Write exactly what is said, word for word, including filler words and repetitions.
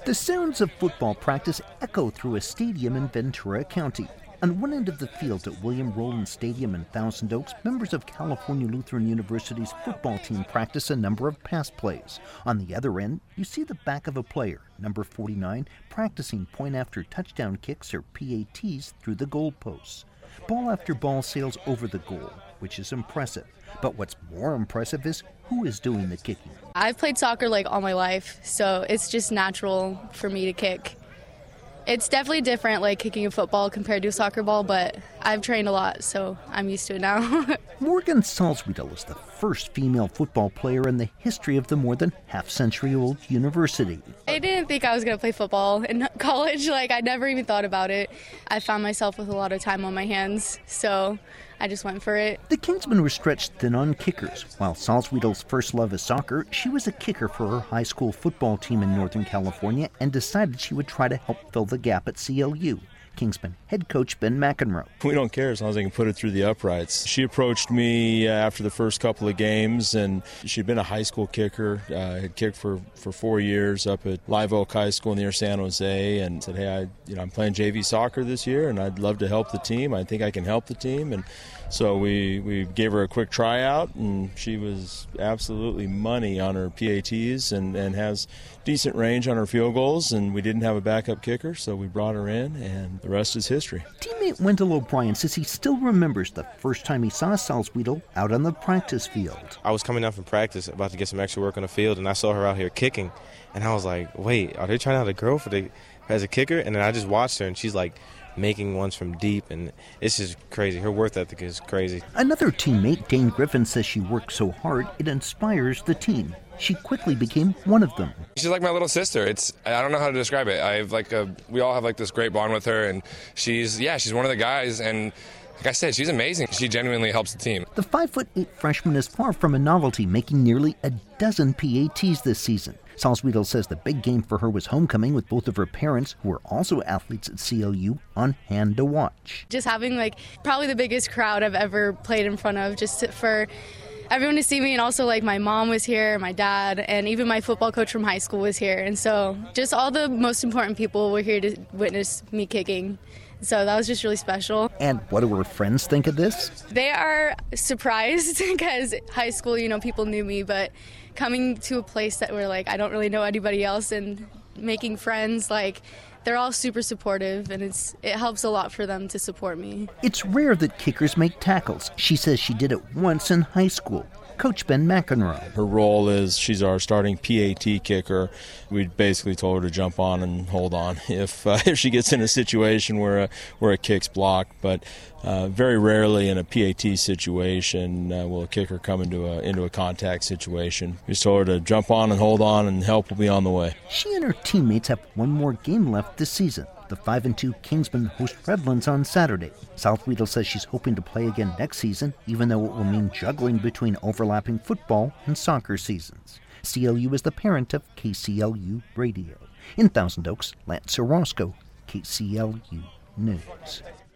The sounds of football practice echo through a stadium in Ventura County. On one end of the field at William Rowland Stadium in Thousand Oaks, members of California Lutheran University's football team practice a number of pass plays. On the other end, you see the back of a player, number forty-nine, practicing point after touchdown kicks or P A Ts through the goalposts. Ball after ball sails over the goal, which is impressive. But what's more impressive is who is doing the kicking. I've played soccer like all my life, so it's just natural for me to kick. It's definitely different, like kicking a football compared to a soccer ball, but I've trained a lot, so I'm used to it now. Morgan Salzwedel is the first female football player in the history of the more than half-century-old university. I didn't think I was going to play football in college. Like, I never even thought about it. I found myself with a lot of time on my hands, so I just went for it. The Kingsmen were stretched thin on kickers. While Salzwedel's first love is soccer, she was a kicker for her high school football team in Northern California and decided she would try to help fill the gap at C L U. Kingsman head coach Ben McEnroe. We don't care as long as I can put it through the uprights. She approached me after the first couple of games, and she'd been a high school kicker, uh, had kicked for, for four years up at Live Oak High School near San Jose, and said, hey, I, you know, I'm playing J V soccer this year, and I'd love to help the team. I think I can help the team. And so we, we gave her a quick tryout, and she was absolutely money on her P A Ts and, and has decent range on her field goals, and we didn't have a backup kicker, so we brought her in, and the rest is history. Teammate Wendell O'Brien says he still remembers the first time he saw Salzwedel out on the practice field. I was coming down from practice, about to get some extra work on the field, and I saw her out here kicking, and I was like, wait, are they trying out a girl for the as a kicker? And then I just watched her, and she's like making ones from deep, and it's just crazy. Her work ethic is crazy. Another teammate, Dane Griffin, says she works so hard it inspires the team. She quickly became one of them. She's like my little sister. It's I don't know how to describe it. I have like a we all have like this great bond with her, and she's yeah she's one of the guys, and like I said, she's amazing. She genuinely helps the team. The five foot eight freshman is far from a novelty, making nearly a dozen P A Ts this season. Salzwedel says the big game for her was homecoming, with both of her parents, who are also athletes at C L U, on hand to watch. Just having like probably the biggest crowd I've ever played in front of, just for everyone to see me, and also like my mom was here, my dad, and even my football coach from high school was here. And so just all the most important people were here to witness me kicking. So that was just really special. And what do her friends think of this? They are surprised because high school, you know, people knew me, but coming to a place that where like I don't really know anybody else and making friends, like they're all super supportive, and it's it helps a lot for them to support me. It's rare that kickers make tackles. She says she did it once in high school. Coach Ben McEnroe. Her role is she's our starting P A T kicker. We basically told her to jump on and hold on if uh, if she gets in a situation where a, where a kick's blocked. But uh, very rarely in a P A T situation uh, will a kicker come into a into a contact situation. We just told her to jump on and hold on, and help will be on the way. She and her teammates have one more game left this season. The five and two Kingsmen host Redlands on Saturday. Salzwedel says she's hoping to play again next season, even though it will mean juggling between overlapping football and soccer seasons. C L U is the parent of K C L U Radio. In Thousand Oaks, Lance Orozco, K C L U News.